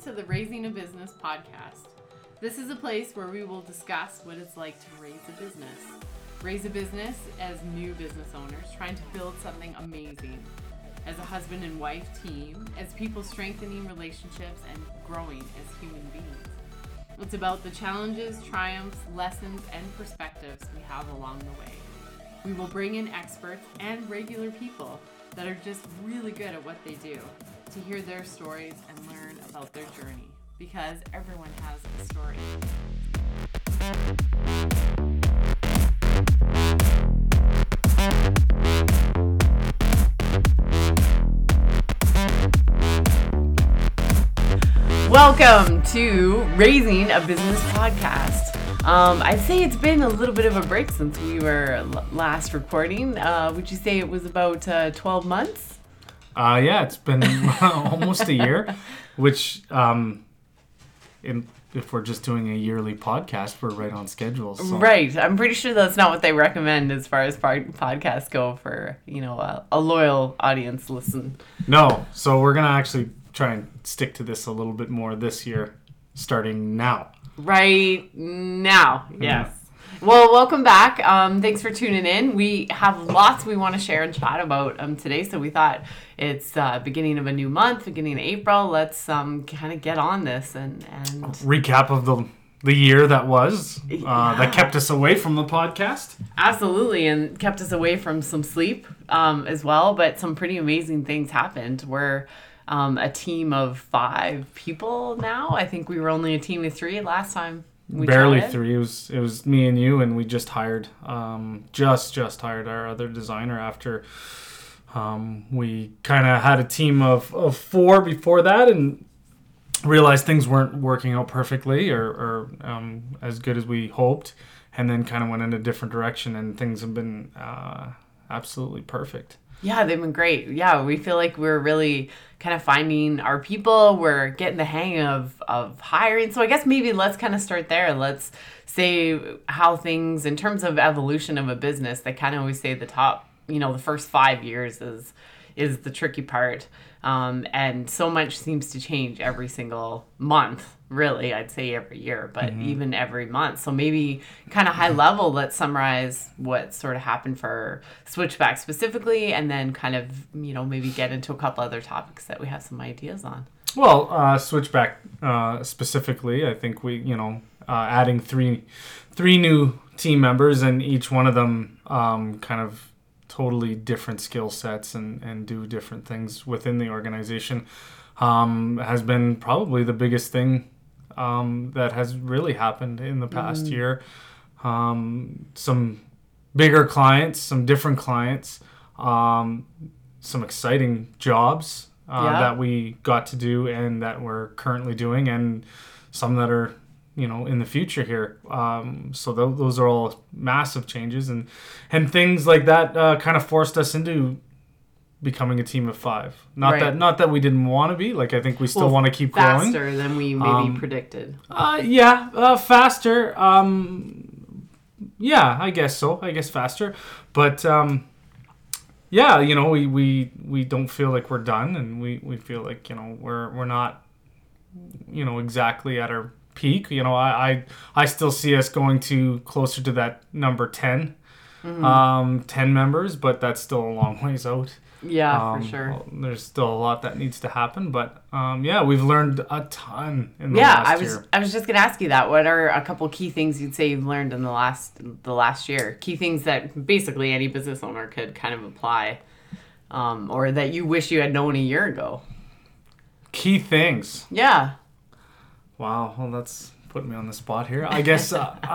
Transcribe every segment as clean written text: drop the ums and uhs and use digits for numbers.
to the Raising a Business podcast. This is a place where we will discuss what it's like to raise a business. Raise a business as new business owners trying to build something amazing. As a husband and wife team, as people strengthening relationships and growing as human beings. It's about the challenges, triumphs, lessons, and perspectives we have along the way. We will bring in experts and regular people that are just really good at what they do to hear their stories and learn about their journey, because everyone has a story. Welcome to Raising a Business podcast. I'd say it's been a little bit of a break since we were last recording. Would you say it was about 12 months? Yeah, it's been almost a year, which if we're just doing a yearly podcast, we're right on schedule. So. Right. I'm pretty sure that's not what they recommend as far as podcasts go for, a loyal audience listen. No. So we're going to actually try and stick to this a little bit more this year, starting now. Right now. Yes. Well, welcome back. Thanks for tuning in. We have lots we want to share and chat about today, so we thought it's beginning of a new month, beginning of April. Let's kind of get on this and recap of the year that was that kept us away from the podcast. Absolutely, and kept us away from some sleep as well. But some pretty amazing things happened. We're a team of 5 people now. I think we were only a team of 3 last time. Barely 3. It was me and you, and we just hired just hired our other designer after we kind of had a team of 4 before that, and realized things weren't working out perfectly or as good as we hoped, and then kind of went in a different direction, and things have been absolutely perfect. Yeah, they've been great. Yeah, we feel like we're really kind of finding our people. We're getting the hang of hiring. So I guess maybe let's kind of start there. Let's say how things, in terms of evolution of a business, they kind of always say the top, the first 5 years is the tricky part. And so much seems to change every single month, really. I'd say every year, but even every month. So maybe kind of high level, let's summarize what sort of happened for Switchback specifically, and then kind of, maybe get into a couple other topics that we have some ideas on. Well, Switchback specifically, I think we, adding three new team members, and each one of them kind of totally different skill sets and do different things within the organization has been probably the biggest thing that has really happened in the past year. Some bigger clients, some different clients, some exciting jobs that we got to do and that we're currently doing, and some that are in the future here. So those are all massive changes, and things like that kind of forced us into becoming a team of 5. Not that we didn't want to be. Like, I think we still want to keep growing. Faster than we maybe predicted. Faster. Yeah, I guess so. I guess faster. But we don't feel like we're done, and we feel like we're not exactly at our peak. I still see us going closer to that number 10 10 members, but that's still a long ways out. For sure. Well, there's still a lot that needs to happen, but we've learned a ton in the last year. I was just gonna ask you that. What are a couple key things you'd say you've learned in the last year? Key things that basically any business owner could kind of apply, or that you wish you had known a year ago. Key things. Yeah. Wow, well, that's putting me on the spot here. I guess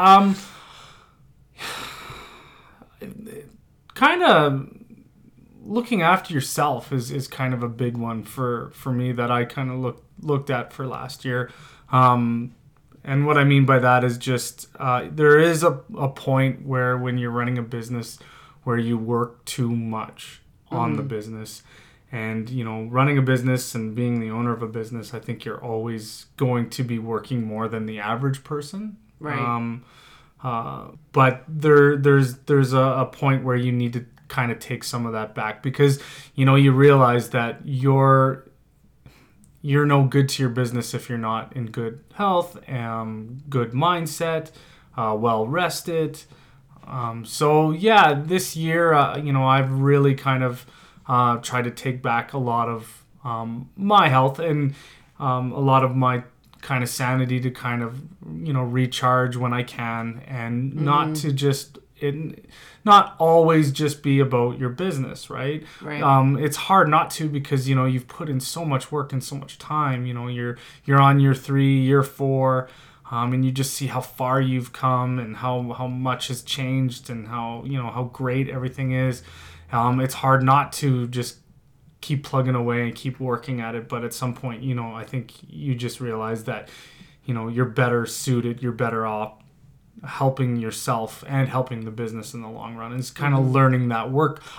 kind of looking after yourself is kind of a big one for me that I kind of looked at for last year. And what I mean by that is just there is a point where when you're running a business where you work too much on the business. And, running a business and being the owner of a business, I think you're always going to be working more than the average person. Right. But there's a point where you need to kind of take some of that back, because, you realize that you're no good to your business if you're not in good health, good mindset, well rested. So yeah, this year, I've really kind of tried to take back a lot of my health and a lot of my kind of sanity to kind of, recharge when I can, and not to just not always just be about your business, right? Right. It's hard not to, because you've put in so much work and so much time. You're on year 3, year 4, and you just see how far you've come and how much has changed, and how great everything is. It's hard not to just keep plugging away and keep working at it, but at some point, I think you just realize that you're better suited, you're better off helping yourself and helping the business in the long run. And it's kind of learning that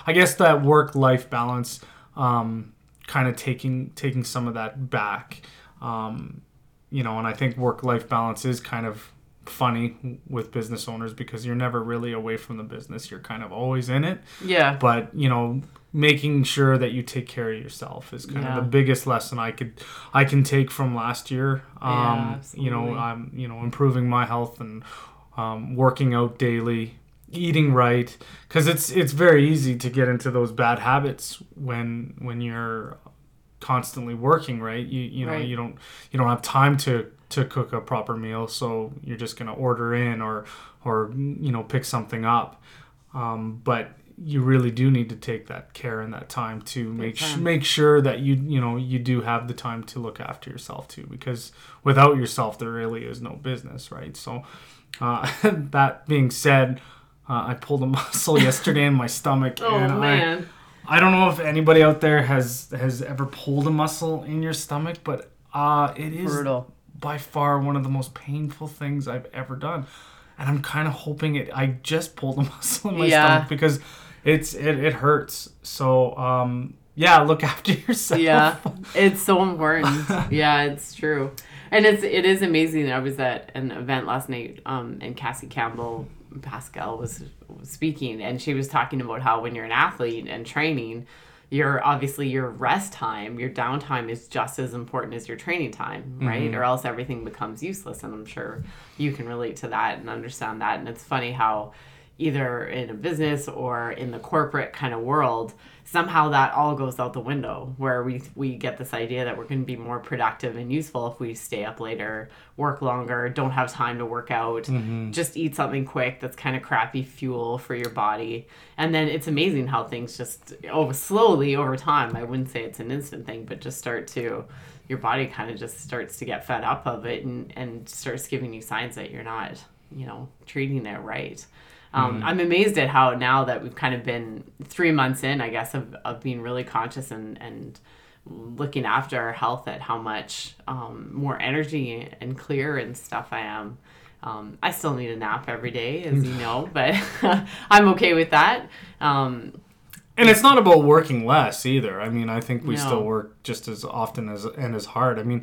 work-life balance, kind of taking some of that back. And I think work-life balance is kind of funny with business owners, because you're never really away from the business. You're kind of always in it. Yeah. But, making sure that you take care of yourself is kind of the biggest lesson I can take from last year. Absolutely. I'm, improving my health and working out daily, eating right, because it's very easy to get into those bad habits when you're constantly working, right? Right. You don't have time to cook a proper meal, so you're just going to order in or pick something up. But you really do need to take that care and that time to make sure that you do have the time to look after yourself too, because without yourself there really is no business, right? So that being said, I pulled a muscle yesterday in my stomach. Oh, and man. I don't know if anybody out there has ever pulled a muscle in your stomach, but it is Brutal. by far one of the most painful things I've ever done. And I'm kind of hoping I just pulled a muscle in my stomach, because it hurts. So look after yourself. Yeah, it's so important. Yeah, it's true. And it is amazing. I was at an event last night, and Cassie Campbell Pascal was speaking, and she was talking about how when you're an athlete and training, your rest time, your downtime is just as important as your training time, right? Mm-hmm. Or else everything becomes useless. And I'm sure you can relate to that and understand that. And it's funny how either in a business or in the corporate kind of world, somehow that all goes out the window, where we get this idea that we're going to be more productive and useful if we stay up later, work longer, don't have time to work out, just eat something quick that's kind of crappy fuel for your body. And then it's amazing how things just slowly over time, I wouldn't say it's an instant thing, but just your body kind of just starts to get fed up of it and starts giving you signs that you're not, treating it right. I'm amazed at how now that we've kind of been 3 months in, I guess, of being really conscious and looking after our health, at how much more energy and clear and stuff I am. I still need a nap every day, as you know, but I'm okay with that. And it's not about working less either. I mean, I think we still work just as often and as hard. I mean,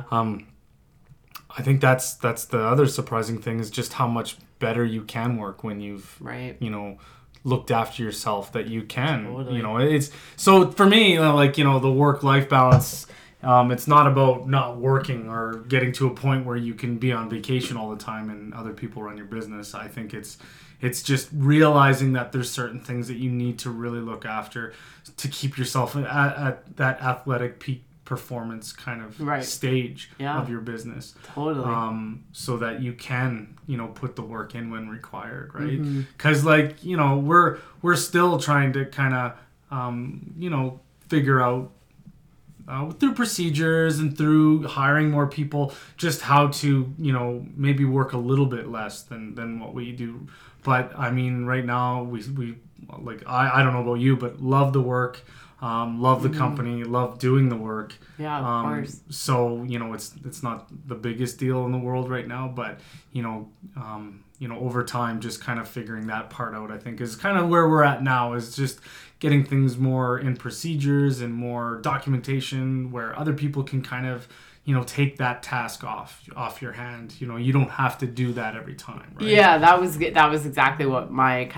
I think that's the other surprising thing, is just how much better you can work when you've looked after yourself, that you can. Totally. It's so for me, the work-life balance, it's not about not working or getting to a point where you can be on vacation all the time and other people run your business. I think it's just realizing that there's certain things that you need to really look after to keep yourself at that athletic peak performance kind of stage of your business. Totally. So that you can, put the work in when required, right? Because we're still trying to kind of, figure out through procedures and through hiring more people, just how to, maybe work a little bit less than what we do. But I mean, right now we I don't know about you, but love the work. Love the company, love doing the work. Yeah, of course. So, it's not the biggest deal in the world right now, but, over time, just kind of figuring that part out, I think, is kind of where we're at now, is just getting things more in procedures and more documentation where other people can kind of, take that task off your hand. You don't have to do that every time, right? Yeah, that was exactly what my kind of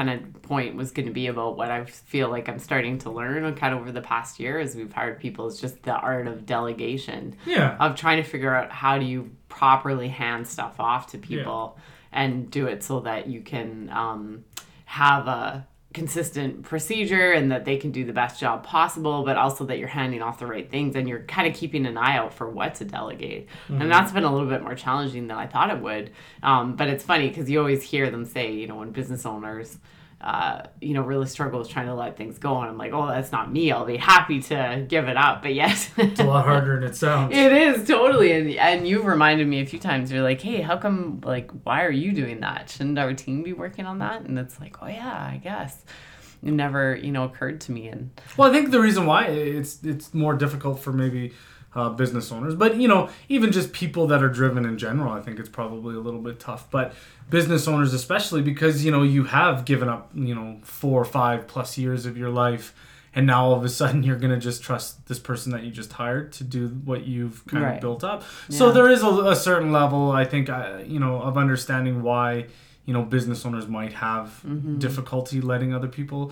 point was going to be about what I feel like I'm starting to learn kind of over the past year as we've hired people is just the art of delegation. Yeah. Of trying to figure out how do you properly hand stuff off to people and do it so that you can have a consistent procedure and that they can do the best job possible, but also that you're handing off the right things and you're kind of keeping an eye out for what to delegate. And that's been a little bit more challenging than I thought it would. But it's funny because you always hear them say, you know, when business owners, you know, really struggle with trying to let things go. And I'm like, oh, that's not me. I'll be happy to give it up. But yes. It's a lot harder than it sounds. It is, totally. And you've reminded me a few times, you're like, hey, how come, like, why are you doing that? Shouldn't our team be working on that? And it's like, oh, yeah, I guess. It never, you know, occurred to me. And well, I think the reason why it's more difficult for maybe business owners, but, you know, even just people that are driven in general, I think it's probably a little bit tough. But business owners especially, because, you know, you have given up, you know, 4 or 5 plus years of your life, and now all of a sudden you're going to just trust this person that you just hired to do what you've kind of built up. Yeah. So there is a certain level, I think, you know, of understanding why, you know, business owners might have difficulty letting other people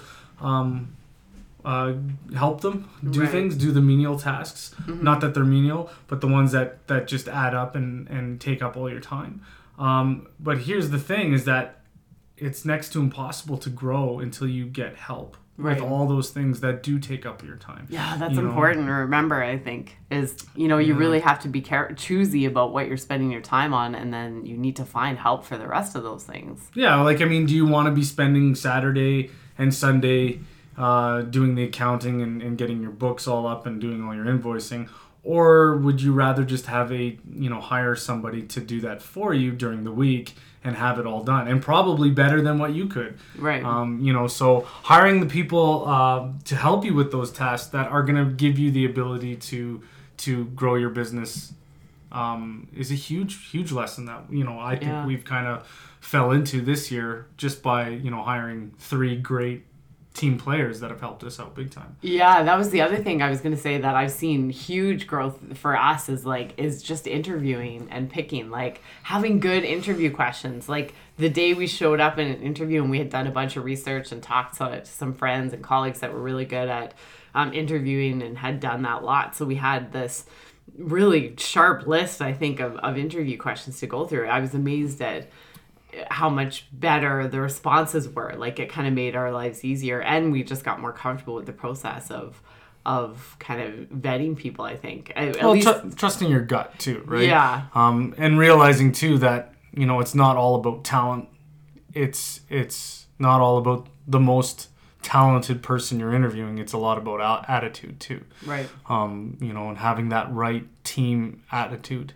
help them do things, do the menial tasks. Not that they're menial, but the ones that just add up and take up all your time. But here's the thing is that it's next to impossible to grow until you get help with all those things that do take up your time. Yeah, that's important to remember, I think, is, you know, you really have to be choosy about what you're spending your time on, and then you need to find help for the rest of those things. Yeah, like, I mean, do you want to be spending Saturday and Sunday doing the accounting and getting your books all up and doing all your invoicing, or would you rather just have hire somebody to do that for you during the week and have it all done, and probably better than what you could? Right. So hiring the people to help you with those tasks that are going to give you the ability to grow your business is a huge lesson that, you know, I think we've kind of fell into this year just by, you know, hiring 3 great team players that have helped us out big time. Yeah, that was the other thing I was going to say that I've seen huge growth for us is just interviewing and picking, like having good interview questions. Like the day we showed up in an interview and we had done a bunch of research and talked to some friends and colleagues that were really good at interviewing and had done that a lot. So we had this really sharp list, I think, of interview questions to go through. I was amazed at how much better the responses were. Like, it kind of made our lives easier, and we just got more comfortable with the process of kind of vetting people, I think. At least trusting your gut too, right? Yeah. And realizing too that, you know, it's not all about talent. It's not all about the most talented person you're interviewing. It's a lot about attitude too. Right. And having that right team attitude.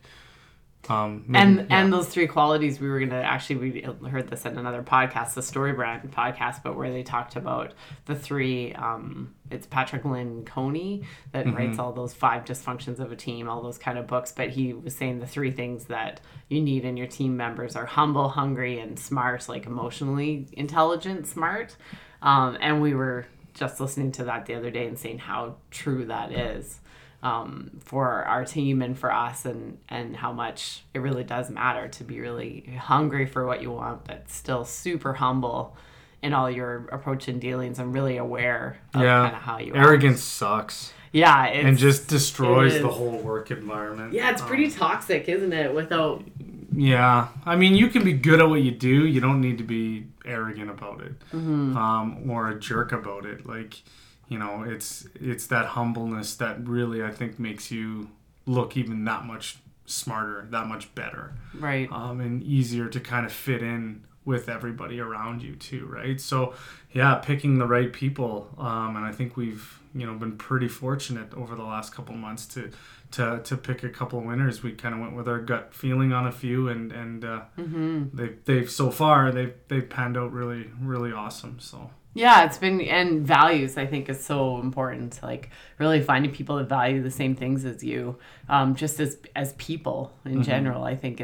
And those 3 qualities we heard this in another podcast, the Story Brand podcast, but where they talked about the 3, it's Patrick Lynn Coney that writes all those 5 dysfunctions of a team, all those kind of books, but he was saying the 3 things that you need in your team members are humble, hungry, and smart, like emotionally intelligent, smart. And we were just listening to that the other day and saying how true that is. For our team and for us, and how much it really does matter to be really hungry for what you want, but still super humble in all your approach and dealings and really aware of kind of how you arrogance sucks. Yeah. And just destroys the whole work environment. Yeah, it's pretty toxic, isn't it? Without... Yeah. I mean, you can be good at what you do. You don't need to be arrogant about it. Or a jerk about it. Like... You know, it's that humbleness that really, I think, makes you look even that much smarter, that much better. Right. And easier to kind of fit in with everybody around you too, right? So, yeah, picking the right people. And I think we've, you know, been pretty fortunate over the last couple months to pick a couple of winners. We kind of went with our gut feeling on a few, and they've so far they've panned out really, really awesome. So. Yeah, it's been, and values, I think, is so important. Like, really finding people that value the same things as you, just as people in general. I think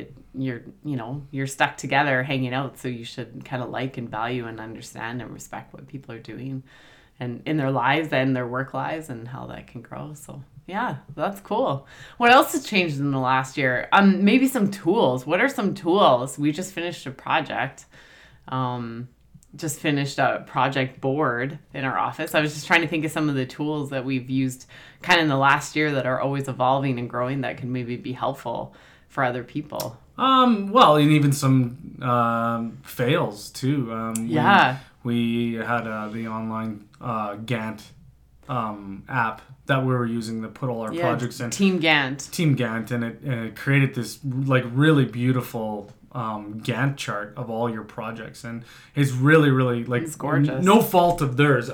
you're stuck together hanging out, so you should kind of like and value and understand and respect what people are doing and in their lives and their work lives and how that can grow. So yeah, that's cool. What else has changed in the last year? Maybe some tools. What are some tools? We just finished a project. just finished a project board in our office. I was just trying to think of some of the tools that we've used kind of in the last year that are always evolving and growing that can maybe be helpful for other people. Well, and even some fails too. We had the online Gantt app that we were using to put all our projects in. Team Gantt, and it created this like really beautiful Gantt chart of all your projects, and it's really, really like it's gorgeous. No fault of theirs.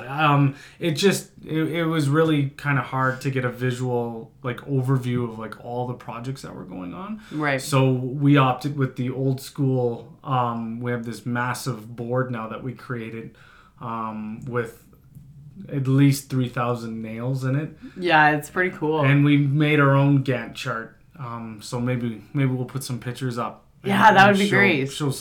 It was really kind of hard to get a visual like overview of like all the projects that were going on. Right. So we opted with the old school. We have this massive board now that we created with at least 3,000 nails in it. Yeah, it's pretty cool. And we made our own Gantt chart. So maybe we'll put some pictures up. Yeah, that would be great. Show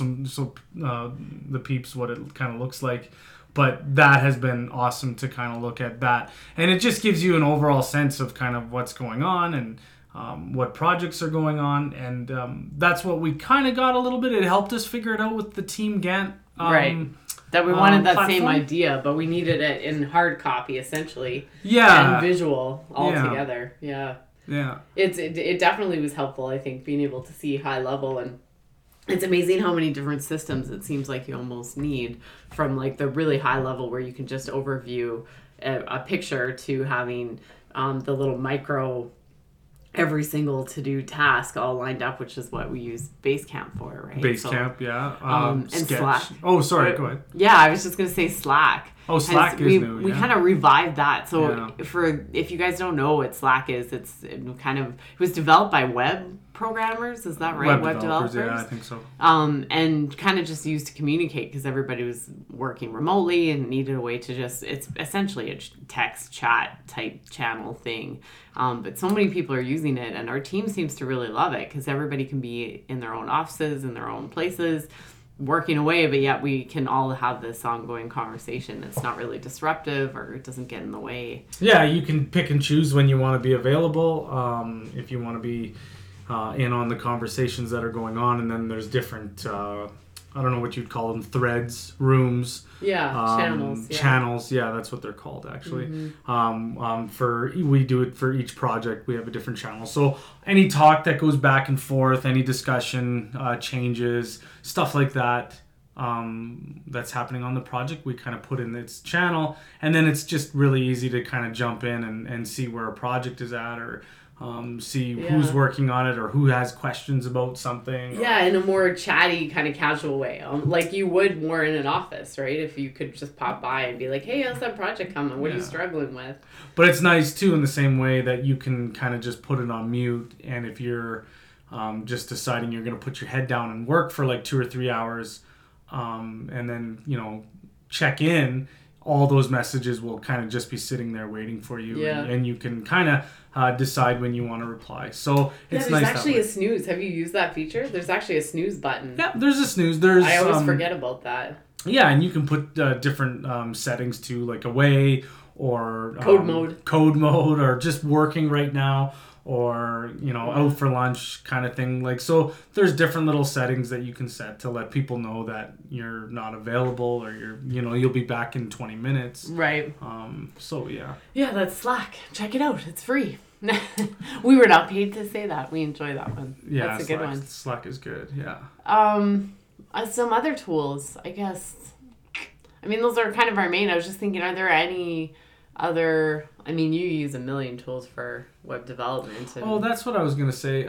the peeps what it kind of looks like. But that has been awesome to kind of look at that. And it just gives you an overall sense of kind of what's going on and what projects are going on. And that's what we kind of got a little bit. It helped us figure it out with the Team Gantt. Right. That we wanted that platform. same idea, but we needed it in hard copy, essentially. Yeah. And visual all together. Yeah. Yeah. It definitely was helpful, I think, being able to see high level. And it's amazing how many different systems it seems like you almost need, from like the really high level where you can just overview a picture to having the little micro every single to-do task all lined up, which is what we use Basecamp for, right? Basecamp, and Sketch. Slack. Oh, sorry, go ahead. Yeah, I was just going to say Slack. Oh, Slack is new. We kind of revived that. So if you guys don't know what Slack is, it was developed by web programmers. Is that right? Web developers. Yeah, I think so. And kind of just used to communicate because everybody was working remotely and needed a way to it's essentially a text chat type channel thing. But so many people are using it, and our team seems to really love it because everybody can be in their own offices, in their own places, working away, but yet we can all have this ongoing conversation that's not really disruptive or it doesn't get in the way. Yeah, you can pick and choose when you want to be available, if you want to be in on the conversations that are going on, and then there's different I don't know what you'd call them, threads, rooms. Channels. Channels, that's what they're called, actually. Mm-hmm. We do it for each project. We have a different channel. So any talk that goes back and forth, any discussion, changes, stuff like that, that's happening on the project, we kind of put in its channel. And then it's just really easy to kind of jump in and see where a project is at, or see who's working on it, or who has questions about something. Yeah, in a more chatty, kind of casual way. Like you would more in an office, right? If you could just pop by and be like, hey, how's that project coming? What are you struggling with? But it's nice, too, in the same way that you can kind of just put it on mute. And if you're just deciding you're going to put your head down and work for like 2 or 3 hours, and then, check in, all those messages will kind of just be sitting there waiting for you, and you can kind of decide when you want to reply. So it's nice. There's actually a snooze. Have you used that feature? There's actually a snooze button. Yeah, there's a snooze. I always forget about that. Yeah, and you can put different settings to, like away or code mode, or just working right now, or out for lunch kind of thing. Like, so there's different little settings that you can set to let people know that you're not available, or you'll be back in 20 minutes. Right. So yeah, that's Slack. Check it out, it's free. We were not paid to say that. We enjoy that one. That's a good one. Slack is good. Yeah. Some other tools, I guess. I mean, those are kind of our main. I was just thinking, are there any other? I mean, you use a million tools for web development. Oh, that's what I was gonna say.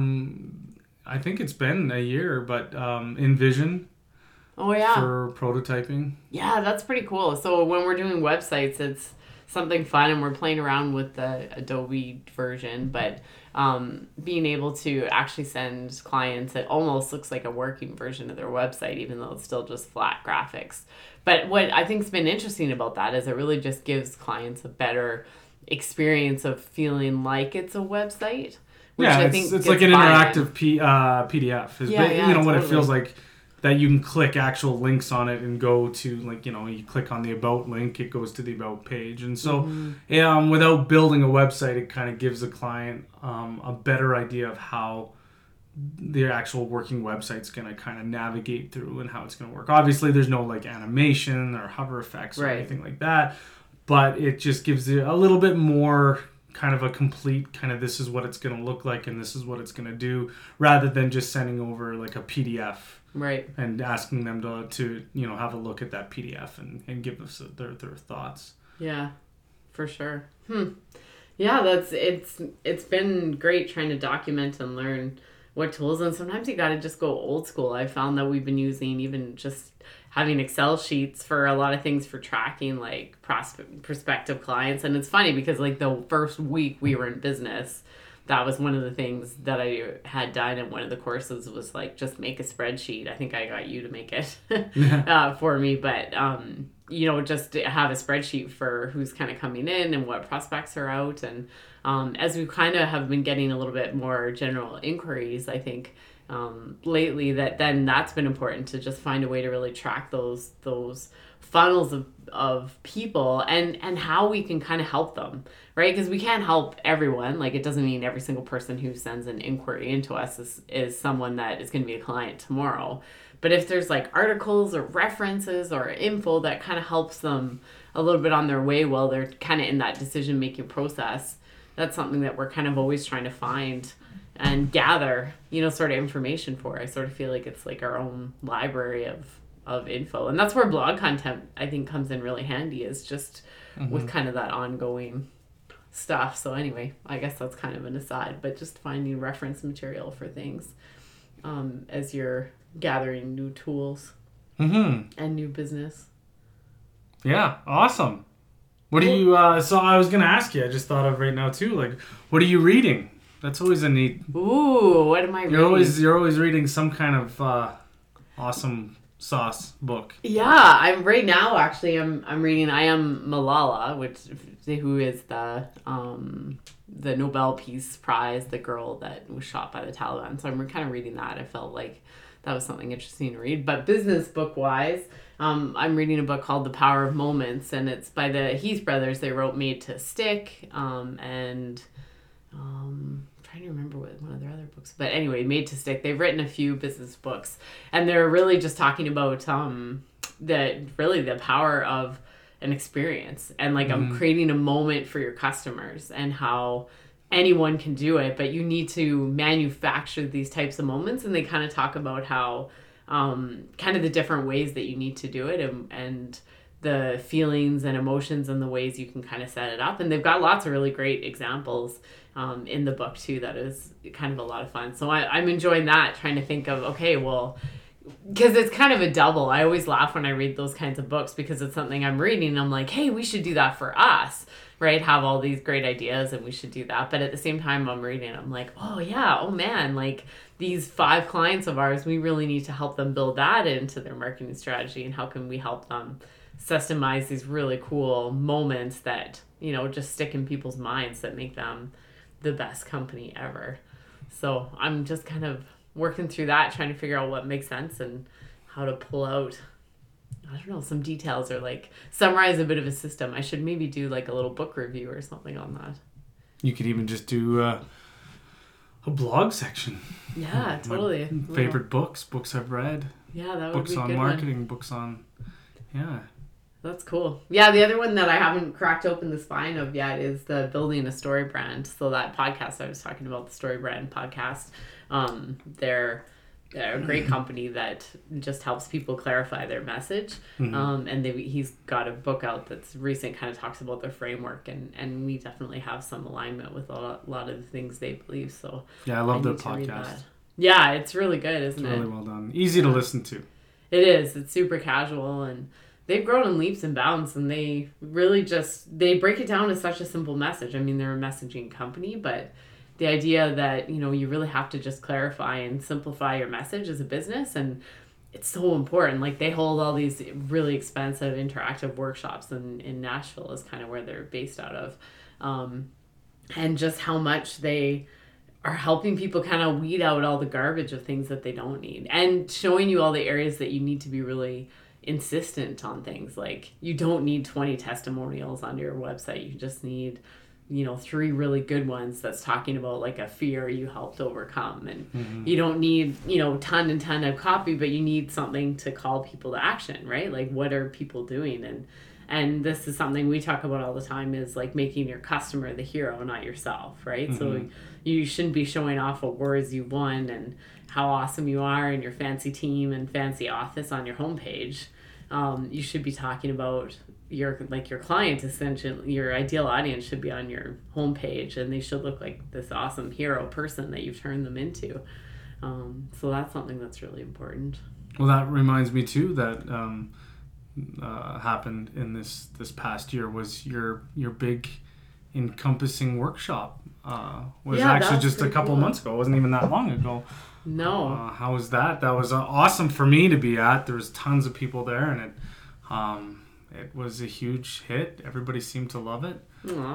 I think it's been a year, but InVision. Oh yeah. For prototyping. Yeah, that's pretty cool. So when we're doing websites, it's something fun, and we're playing around with the Adobe version, but being able to actually send clients, it almost looks like a working version of their website, even though it's still just flat graphics. But what I think's been interesting about that is it really just gives clients a better experience of feeling like it's a website. Which I think it's like an interactive PDF. What it feels like, that you can click actual links on it and go to, like, you click on the About link, it goes to the About page. And so without building a website, it kind of gives the client a better idea of how the actual working website's going to kind of navigate through and how it's going to work. Obviously, there's no like animation or hover effects or anything like that, but it just gives you a little bit more kind of a complete kind of this is what it's going to look like and this is what it's going to do, rather than just sending over like a PDF. Right. And asking them to have a look at that PDF and give us their thoughts. Yeah, for sure. Yeah, it's been great trying to document and learn what tools, and sometimes you got to just go old school. I found that we've been using even just having Excel sheets for a lot of things for tracking like prospective clients. And it's funny because like the first week we were in business, that was one of the things that I had done in one of the courses was like, just make a spreadsheet. I think I got you to make it for me. But, just to have a spreadsheet for who's kind of coming in and what prospects are out. And as we kind of have been getting a little bit more general inquiries, I think lately that's been important to just find a way to really track those funnels of people and how we can kind of help them, right? Because we can't help everyone. Like, it doesn't mean every single person who sends an inquiry into us is someone that is going to be a client tomorrow. But if there's like articles or references or info that kind of helps them a little bit on their way while they're kind of in that decision-making process, that's something that we're kind of always trying to find and gather, sort of information for. I sort of feel like it's like our own library of info. And that's where blog content, I think, comes in really handy, is just with kind of that ongoing stuff. So anyway, I guess that's kind of an aside, but just finding reference material for things as you're gathering new tools and new business. Yeah, awesome. What do you, so I was going to ask you, I just thought of right now too, like, what are you reading? That's always a neat... Ooh, what am I reading? You're always reading some kind of awesome sauce book. Yeah, I'm reading I Am Malala, who is the Nobel Peace Prize, the girl that was shot by the Taliban. So I'm kind of reading that. I felt like that was something interesting to read. But business book wise, I'm reading a book called The Power of Moments, and it's by the Heath brothers. They wrote Made to Stick, and I'm trying to remember what one of their other books. But anyway, Made to Stick. They've written a few business books, and they're really just talking about the power of an experience and like creating a moment for your customers and how anyone can do it, but you need to manufacture these types of moments. And they kind of talk about how kind of the different ways that you need to do it and the feelings and emotions and the ways you can kind of set it up. And they've got lots of really great examples in the book too. That is kind of a lot of fun. So I'm enjoying that, trying to think of, okay, well, because it's kind of a double. I always laugh when I read those kinds of books because it's something I'm reading and I'm like, hey, we should do that for us, right? Have all these great ideas and we should do that. But at the same time I'm reading, I'm like, oh yeah, oh man, like these 5 clients of ours, we really need to help them build that into their marketing strategy. And how can we help them systemize these really cool moments that, just stick in people's minds that make them the best company ever. So I'm just kind of working through that, trying to figure out what makes sense and how to pull out, some details or like summarize a bit of a system. I should maybe do like a little book review or something on that. You could even just do a blog section. Yeah, totally. Favorite books I've read. Yeah, that would books be a on good marketing, one. books on, yeah. That's cool. Yeah, the other one that I haven't cracked open the spine of yet is the Building a Story Brand. So that podcast I was talking about, the Story Brand podcast, they're a great company that just helps people clarify their message. And he's got a book out that's recent, kind of talks about their framework, and we definitely have some alignment with a lot of the things they believe. So yeah, I love their podcast. Yeah, it's really good, isn't it? Really well done. Easy to listen to. It is. It's super casual, and they've grown in leaps and bounds, and they really they break it down to such a simple message. I mean, they're a messaging company, but the idea that, you really have to just clarify and simplify your message as a business, and it's so important. Like, they hold all these really expensive interactive workshops in Nashville is kind of where they're based out of. And just how much they are helping people kind of weed out all the garbage of things that they don't need and showing you all the areas that you need to be really insistent on things. Like, you don't need 20 testimonials on your website. You just need 3 really good ones that's talking about like a fear you helped overcome. And you don't need, ton and ton of copy, but you need something to call people to action, right? Like, what are people doing? And this is something we talk about all the time, is like making your customer the hero, not yourself, right? So you shouldn't be showing off awards you won and how awesome you are and your fancy team and fancy office on your homepage. You should be talking about your client, essentially. Your ideal audience should be on your homepage, and they should look like this awesome hero person that you've turned them into. So that's something that's really important. Well, that reminds me too that happened in this past year was your big encompassing workshop. Was actually just a couple months ago. It wasn't even that long ago. No. How was that? That was awesome for me to be at. There was tons of people there, and it was a huge hit. Everybody seemed to love it.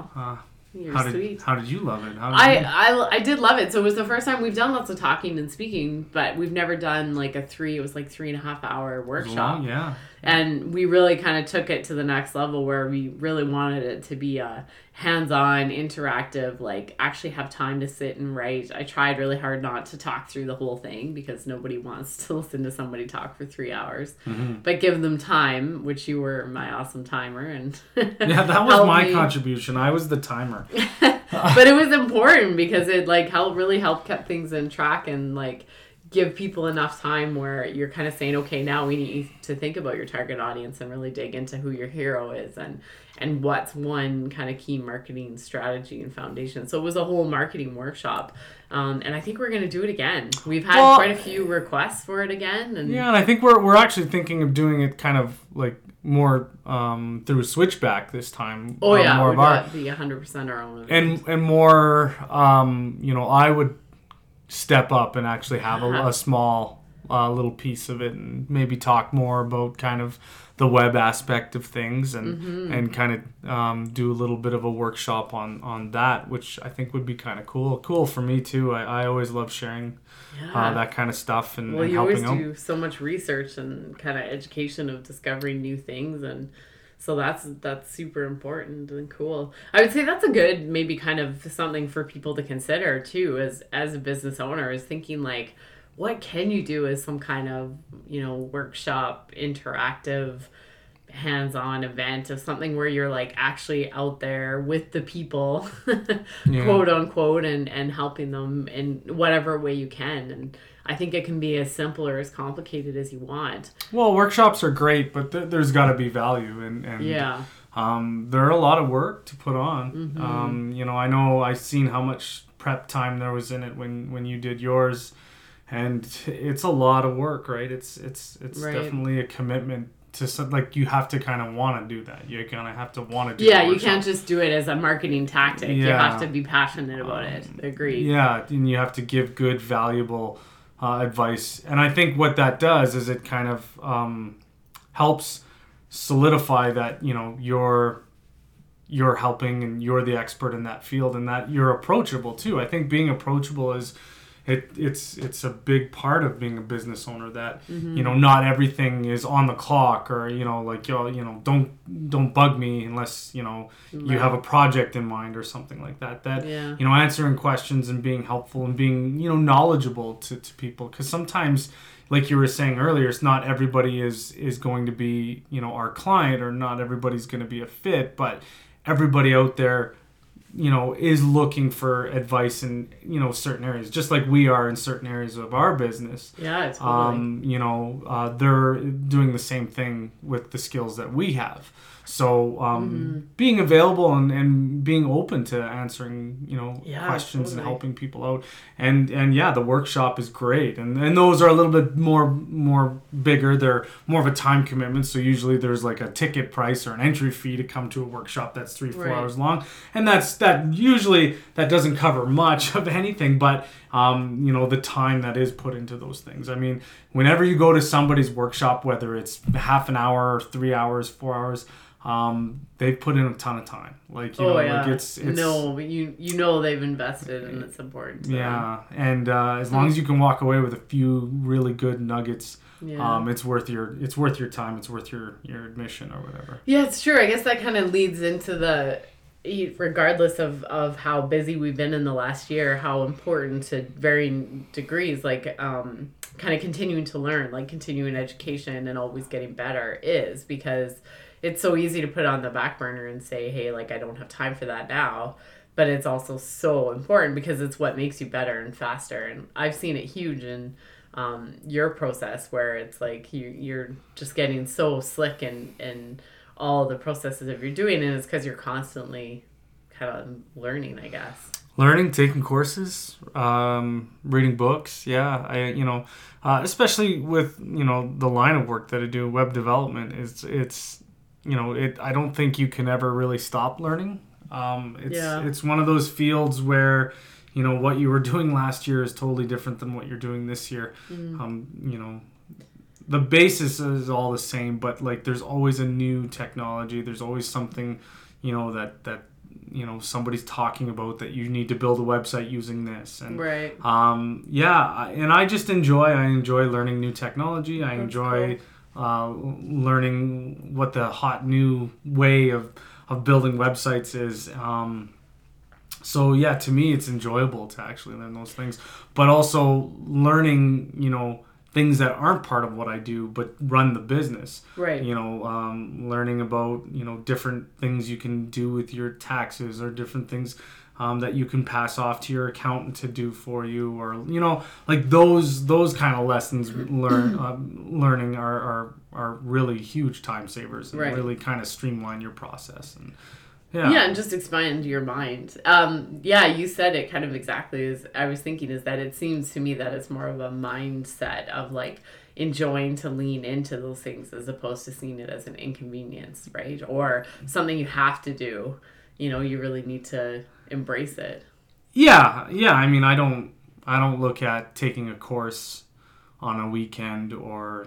You're sweet. How did you love it? I did love it. So it was the first time we've done lots of talking and speaking, but we've never done like it was like 3.5 hour workshop. Long, yeah. And we really kind of took it to the next level, where we really wanted it to be a hands-on, interactive, like actually have time to sit and write. I tried really hard not to talk through the whole thing, because nobody wants to listen to somebody talk for 3 hours. But give them time, which you were my awesome timer. And yeah, that was my contribution. I was the timer. But it was important, because it like really helped keep things in track, and like give people enough time where you're kind of saying, okay, now we need to think about your target audience and really dig into who your hero is and what's one kind of key marketing strategy and foundation. So it was a whole marketing workshop. And I think we're going to do it again. We've had quite a few requests for it again. And I think we're actually thinking of doing it kind of like more through Switchback this time. Oh, yeah. More of be 100% our own event. And more, I would step up and actually have a small little piece of it, and maybe talk more about kind of the web aspect of things, and kind of do a little bit of a workshop on that, which I think would be kind of cool for me too. I always love sharing that kind of stuff and you helping always do so much research and kind of education of discovering new things, and so that's super important and cool. I would say that's a good, maybe kind of something for people to consider too, as a business owner, is thinking like, what can you do as some kind of, workshop, interactive, hands-on event of something where you're like actually out there with the people, quote unquote, and helping them in whatever way you can. And I think it can be as simple or as complicated as you want. Well, workshops are great, but there's got to be value, and they're a lot of work to put on. I know I've seen how much prep time there was in it when you did yours, and it's a lot of work, right? It's right. Definitely a commitment to like, you have to kind of want to do that. You're gonna have to want to do. Yeah, you can't just do it as a marketing tactic. You have to be passionate about it. Agreed. Yeah, and you have to give good, valuable advice. And I think what that does is it kind of helps solidify that you're helping and you're the expert in that field, and that you're approachable too. I think being approachable is. It's a big part of being a business owner, that not everything is on the clock, or don't bug me unless you have a project in mind or something like that. Answering questions and being helpful and being knowledgeable to people, because sometimes, like you were saying earlier, it's not everybody is going to be our client, or not everybody's going to be a fit, but everybody out there is looking for advice in, certain areas, just like we are in certain areas of our business. Yeah, totally. They're doing the same thing with the skills that we have. So being available and being open to answering, questions, totally. And helping people out. And the workshop is great. And those are a little bit more bigger. They're more of a time commitment. So usually there's like a ticket price or an entry fee to come to a workshop that's 3-4 hours long. And that doesn't cover much of anything, but the time that is put into those things. I mean, whenever you go to somebody's workshop, whether it's half an hour, 3 hours, 4 hours, they've put in a ton of time. Like, like it's no, but you know they've invested, and it's important. And as long as you can walk away with a few really good nuggets, it's worth your time. It's worth your admission or whatever. Yeah, it's true. I guess that kind of leads into regardless of how busy we've been in the last year, how important to varying degrees, like kind of continuing to learn, like continuing education and always getting better is, because it's so easy to put it on the back burner and say, hey, like I don't have time for that now. But it's also so important because it's what makes you better and faster. And I've seen it huge in your process, where it's like you're just getting so slick in all the processes that you're doing, and it's because you're constantly kind of learning, I guess. Learning, taking courses, reading books. Yeah, especially with the line of work that I do, web development. It's I don't think you can ever really stop learning. It's one of those fields where what you were doing last year is totally different than what you're doing this year. The basis is all the same, but like there's always a new technology. There's always something that somebody's talking about, that you need to build a website using this. And right. And I just enjoy learning new technology. I enjoy learning what the hot new way of building websites is. So yeah, to me it's enjoyable to actually learn those things, but also learning things that aren't part of what I do but run the business. Right. Learning about different things you can do with your taxes, or different things that you can pass off to your accountant to do for you, or like those kind of lessons learning are really huge time savers, and right. really kind of streamline your process. And and just expand your mind. You said it kind of exactly as I was thinking, is that it seems to me that it's more of a mindset of like enjoying to lean into those things, as opposed to seeing it as an inconvenience, right? Or something you have to do. You really need to embrace it. Yeah. I mean, I don't look at taking a course on a weekend, or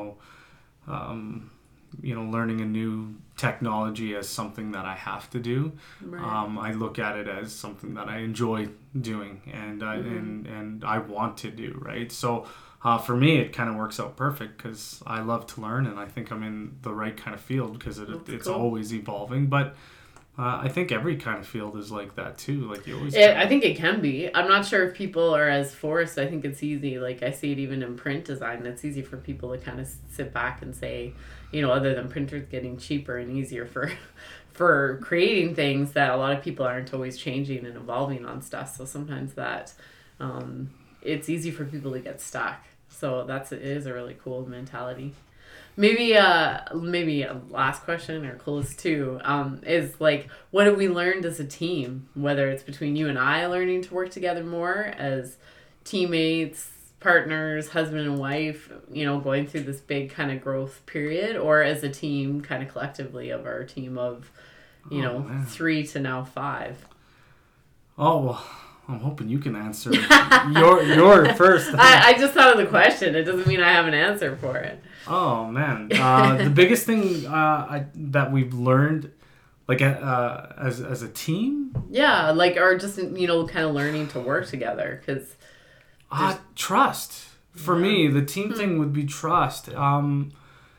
learning a new technology as something that I have to do. Right. I look at it as something that I enjoy doing, and and I want to do, right? So for me, it kind of works out perfect, because I love to learn, and I think I'm in the right kind of field, because it's cool. Always evolving. But I think every kind of field is like that too. Like you always. I think it can be. I'm not sure if people are as forced. I think it's easy. Like I see it even in print design. It's easy for people to kind of sit back and say, other than printers getting cheaper and easier for creating things, that a lot of people aren't always changing and evolving on stuff. So sometimes that it's easy for people to get stuck. So it is a really cool mentality. Maybe a last question, or close to, is like, what have we learned as a team? Whether it's between you and I learning to work together more as teammates, partners, husband and wife, going through this big kind of growth period, or as a team kind of collectively of our team of, 3 to now 5. Oh, well, I'm hoping you can answer your first. I just thought of the question. It doesn't mean I have an answer for it. Oh man, the biggest thing that we've learned, like as a team. Yeah, like, or just kind of learning to work together, because trust. For me, the team thing would be trust. When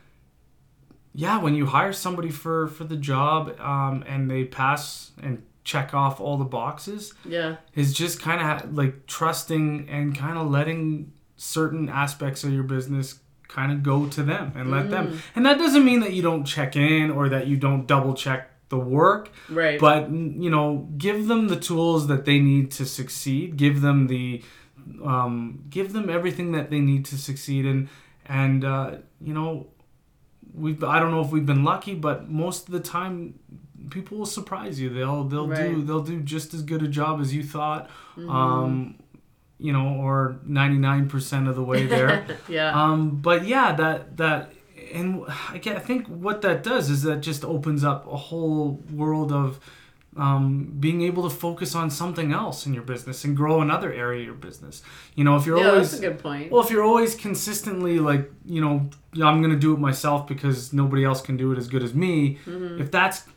you hire somebody for the job, and they pass and check off all the boxes, is just kind of like trusting and kind of letting certain aspects of your business kind of go to them and let them. And that doesn't mean that you don't check in, or that you don't double check the work, right? But give them the tools that they need to succeed. Give them everything that they need to succeed. And I don't know if we've been lucky, but most of the time people will surprise you. They'll do just as good a job as you thought. Or 99% of the way there. But that and I think what that does is that just opens up a whole world of being able to focus on something else in your business and grow another area of your business. If you're always, that's a good point. Well, if you're always consistently like, I'm going to do it myself because nobody else can do it as good as me. If that's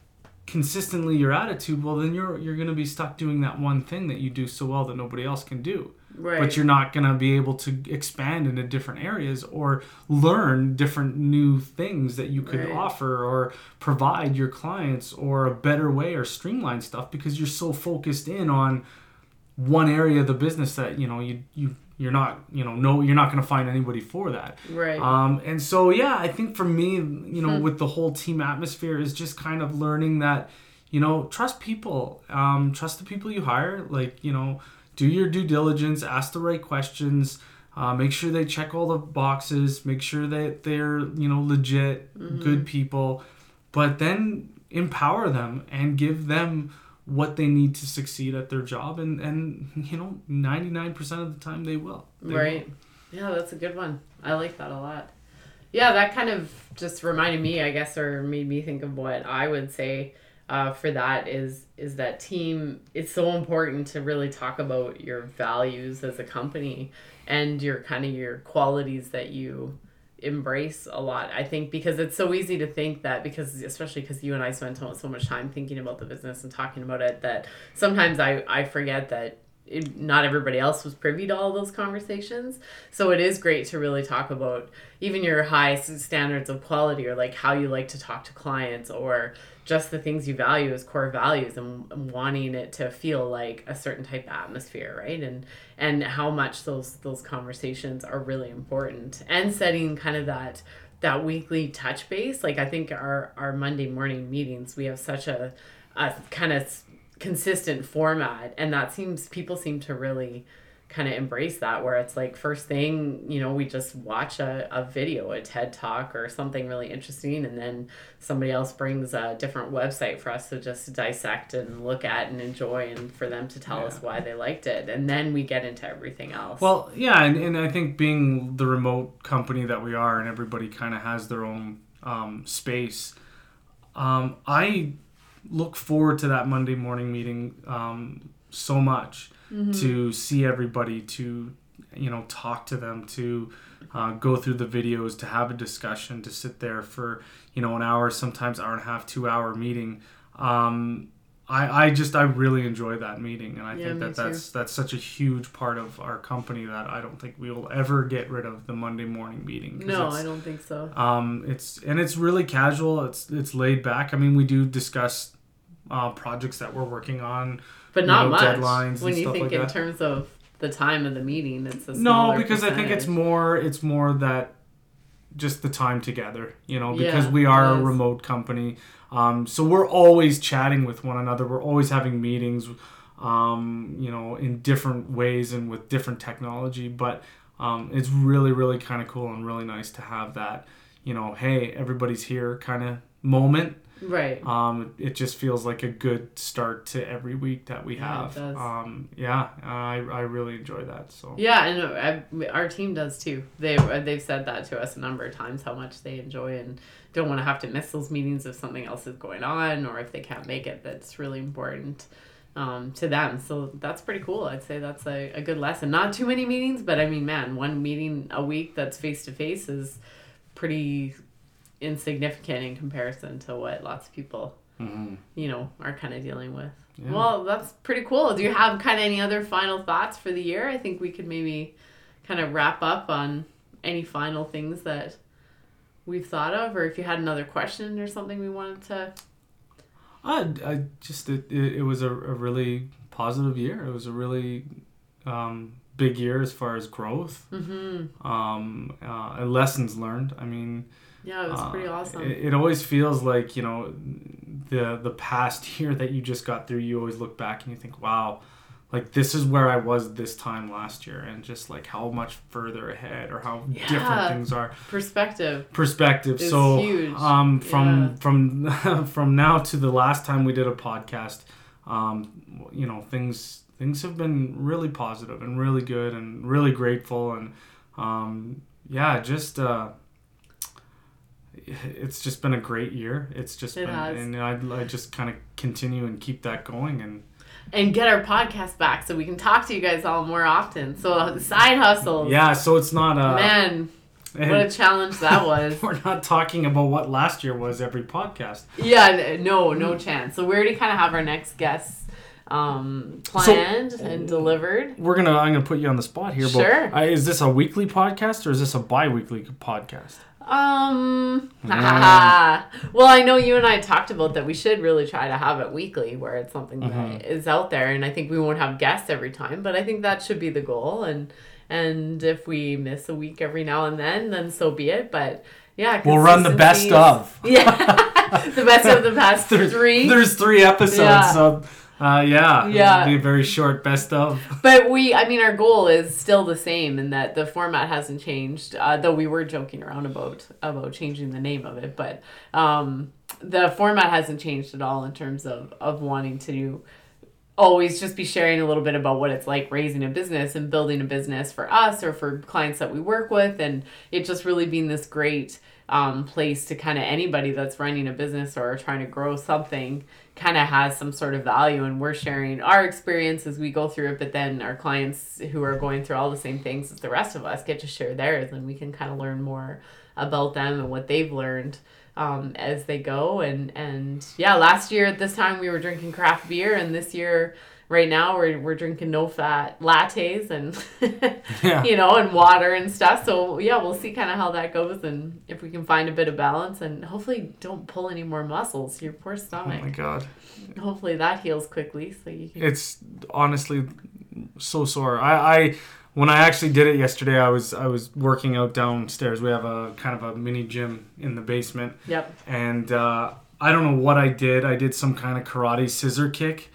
consistently your attitude, well, then you're going to be stuck doing that one thing that you do so well that nobody else can do. Right. But you're not going to be able to expand into different areas or learn different new things that you could offer or provide your clients, or a better way or streamline stuff, because you're so focused in on one area of the business that, you know, you're not, you know, no, you're not going to find anybody for that. Right. And so, yeah, I think for me, you know, with the whole team atmosphere is just kind of learning that, you know, trust people, trust the people you hire, like, you know, do your due diligence, ask the right questions, make sure they check all the boxes, make sure that they're, you know, legit, good people, but then empower them and give them what they need to succeed at their job. And you know, 99% of the time they will. Right. Yeah, that's a good one. I like that a lot. Yeah, that kind of just reminded me, I guess, or made me think of what I would say for that is that team. It's so important to really talk about your values as a company and your kind of your qualities that you embrace a lot. I think because it's so easy to think that, because especially because you and I spend so much time thinking about the business and talking about it, that sometimes I forget that not everybody else was privy to all those conversations. So it is great to really talk about even your high standards of quality, or like how you like to talk to clients, or just the things you value as core values, and wanting it to feel like a certain type of atmosphere, right? And how much those conversations are really important, and setting kind of that weekly touch base. Like I think our Monday morning meetings, we have such a kind of consistent format, and that people seem to really kind of embrace that, where it's like first thing, you know, we just watch a video, a TED Talk or something really interesting, and then somebody else brings a different website for us to just dissect and look at and enjoy, and for them to tell us why they liked it, and then we get into everything else. Well, yeah, and I think being the remote company that we are, and everybody kind of has their own space, I look forward to that Monday morning meeting so much, to see everybody, to, you know, talk to them, to go through the videos, to have a discussion, to sit there for, you know, an hour, sometimes hour and a half, 2 hour meeting. I really enjoy that meeting, and I think that's such a huge part of our company that I don't think we will ever get rid of, the Monday morning meeting. No, I don't think so. It's really casual. It's laid back. I mean, we do discuss projects that we're working on, but not much. Deadlines when and you stuff think like in that. terms of the time of the meeting, it's a smaller because percentage. I think it's more that just the time together, you know, because we are a remote company. So we're always chatting with one another. We're always having meetings, you know, in different ways and with different technology. But it's really, really kind of cool and really nice to have that, you know, hey, everybody's here kind of moment. Right. It just feels like a good start to every week that we have. It does. I really enjoy that. So yeah, and our team does too. They've said that to us a number of times, how much they enjoy and don't want to have to miss those meetings if something else is going on, or if they can't make it. That's really important to them. So that's pretty cool. I'd say that's a good lesson. Not too many meetings, but I mean, man, one meeting a week that's face to face is pretty insignificant in comparison to what lots of people you know, are kind of dealing with. Well, that's pretty cool. Do you have kind of any other final thoughts for the year? I think we could maybe kind of wrap up on any final things that we've thought of, or if you had another question or something we wanted to. I just it was a really positive year. It was a really big year as far as growth, and lessons learned. I mean, yeah, it was pretty awesome. It always feels like, you know, the past year that you just got through, you always look back and you think, wow, like this is where I was this time last year, and just like how much further ahead, or how different things are. Perspective. Is so huge. From now to the last time we did a podcast, you know, things have been really positive and really good and really grateful, and it's just been a great year. And I just kind of continue and keep that going and get our podcast back so we can talk to you guys all more often. So side hustles. Yeah, so it's not man. What a challenge that was. We're not talking about what last year was every podcast. Yeah, no chance. So we already kind of have our next guests planned and delivered. I'm gonna put you on the spot here. Sure. But, is this a weekly podcast or is this a bi-weekly podcast? Well, I know you and I talked about that we should really try to have it weekly where it's something that is out there, and I think we won't have guests every time, but I think that should be the goal, and if we miss a week every now and then so be it, but yeah. We'll run the best of. Yeah. The best of the past three. There's 3 episodes, so... yeah, it'll be a very short best of. But our goal is still the same in that the format hasn't changed, though we were joking around about changing the name of it, but the format hasn't changed at all in terms of wanting to always just be sharing a little bit about what it's like raising a business and building a business for us or for clients that we work with, and it just really being this great place to kind of anybody that's running a business or trying to grow something kind of has some sort of value, and we're sharing our experience as we go through it, but then our clients who are going through all the same things as the rest of us get to share theirs, and we can kind of learn more about them and what they've learned as they go. And yeah, last year at this time we were drinking craft beer, and this year right now we're drinking no fat lattes and and water and stuff. So yeah, we'll see kind of how that goes, and if we can find a bit of balance, and hopefully don't pull any more muscles. Your poor stomach. Oh my god. Hopefully that heals quickly so you can... It's honestly so sore. I when I actually did it yesterday, I was working out downstairs. We have a kind of a mini gym in the basement. Yep. And I don't know what I did. I did some kind of karate scissor kick.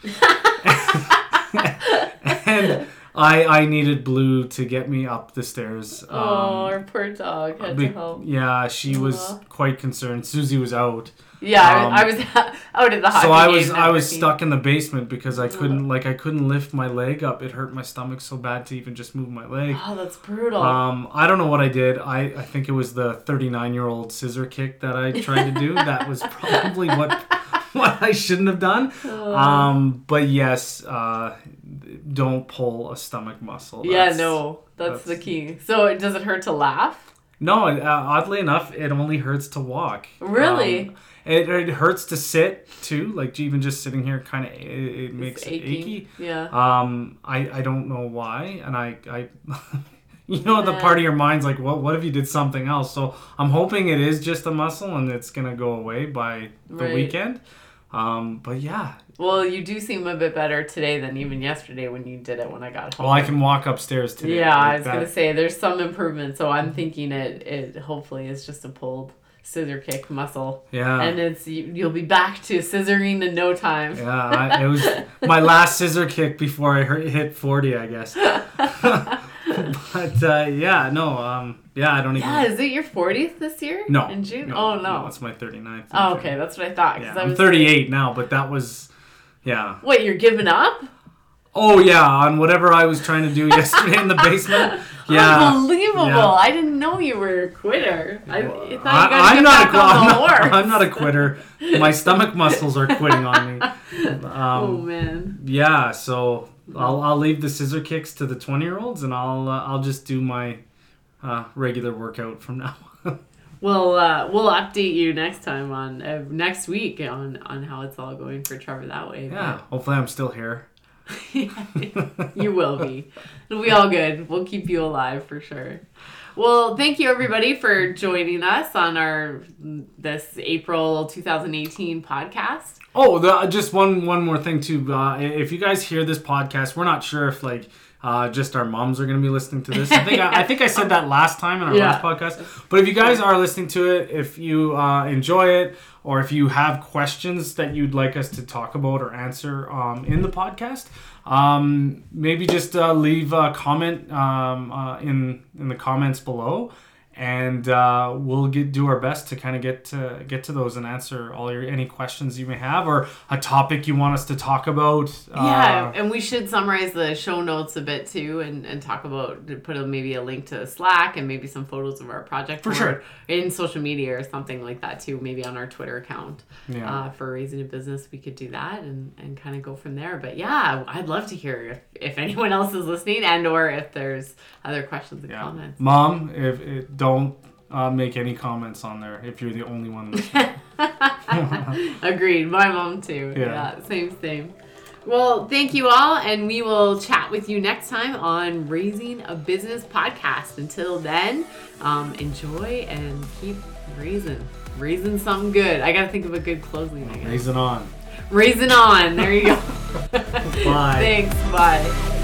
And I needed Blue to get me up the stairs. Our poor dog had to help. Yeah, she was quite concerned. Susie was out. Yeah, I was out at the hockey game. So I was stuck in the basement because I couldn't lift my leg up. It hurt my stomach so bad to even just move my leg. Oh, that's brutal. I don't know what I did. I think it was the 39-year-old scissor kick that I tried to do. That was probably what I shouldn't have done. But yes, don't pull a stomach muscle. That's the key. So does it hurt to laugh? No, oddly enough, it only hurts to walk. Really? It hurts to sit too. Like even just sitting here, kind of it makes it achy. Yeah. I don't know why, and I the part of your mind's like, what if you did something else? So I'm hoping it is just a muscle and it's gonna go away by the weekend. But yeah. Well, you do seem a bit better today than even yesterday when you did it when I got home. Well, I can walk upstairs today. Yeah, I was going to say there's some improvement, so I'm thinking it hopefully is just a pulled scissor kick muscle. Yeah. And you'll be back to scissoring in no time. Yeah, it was my last scissor kick before I hit 40, I guess. But I don't even... Yeah, is it your 40th this year? No. In June? No, it's my 39th. Oh, okay, that's what I thought. Yeah, I'm 38 now, but that was... Yeah. What, you're giving up? Oh, yeah, on whatever I was trying to do yesterday in the basement. Yeah. Unbelievable. Yeah. I didn't know you were a quitter. I thought you I'm not a quitter. My stomach muscles are quitting on me. Oh, man. Yeah, so I'll leave the scissor kicks to the 20-year-olds, and I'll just do my regular workout from now on. We'll update you next time on next week on how it's all going for Trevor that way. Yeah, hopefully I'm still here. You will be. It'll be all good. We'll keep you alive for sure. Well, thank you everybody for joining us on this April 2018 podcast. Oh, just one more thing too. If you guys hear this podcast, we're not sure if just our moms are going to be listening to this. I think I said that last time in our last podcast. But if you guys are listening to it, if you enjoy it, or if you have questions that you'd like us to talk about or answer in the podcast, maybe just leave a comment in the comments below. And we'll do our best to kind of get to those and answer any questions you may have, or a topic you want us to talk about. Yeah, and we should summarize the show notes a bit too, and talk about, maybe a link to Slack and maybe some photos of our project for sure in social media or something like that too. Maybe on our Twitter account. Yeah. For Raising a Business, we could do that and kind of go from there. But yeah, I'd love to hear if anyone else is listening, and or if there's other questions and comments. Mom, if don't make any comments on there if you're the only one listening. Agreed. My mom too. Yeah. Same. Well, thank you all, and we will chat with you next time on Raising a Business podcast. Until then, enjoy and keep raising something good. I gotta think of a good closing. Raising on. Raising on. There you go. Bye. Thanks. Bye.